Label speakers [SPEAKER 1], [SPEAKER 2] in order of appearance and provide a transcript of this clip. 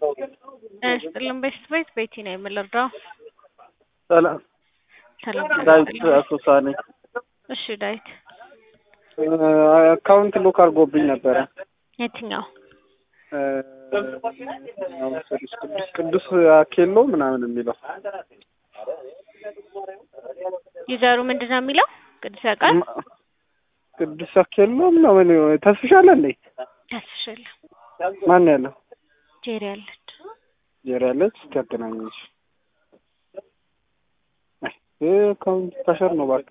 [SPEAKER 1] ጥልም ቤት ቤቲ ነው የምልረዳው።
[SPEAKER 2] ሰላም
[SPEAKER 1] ሰላም
[SPEAKER 2] ዳዊት አሶሳ ነኝ።
[SPEAKER 1] እሺ ዳዊት
[SPEAKER 2] አካውንት ሎክ አድርጎብኝ ነበረ።
[SPEAKER 1] የትኛው?
[SPEAKER 2] ቅዱስ አኬሎ ምናምን የሚለው
[SPEAKER 1] ዩዘሩ ምንድነው የሚለው? ቅዱስ ያውቃል።
[SPEAKER 2] ቅዱስ አኬሎ ምናምን ተስፍሻለ እንዴ?
[SPEAKER 1] ተስፍሻለ።
[SPEAKER 2] ማን ያለው?
[SPEAKER 1] ጄሪ ያለች።
[SPEAKER 2] ጄሪ ያለች ታገናኘች። አካውንት ታሸር ነው ባካ።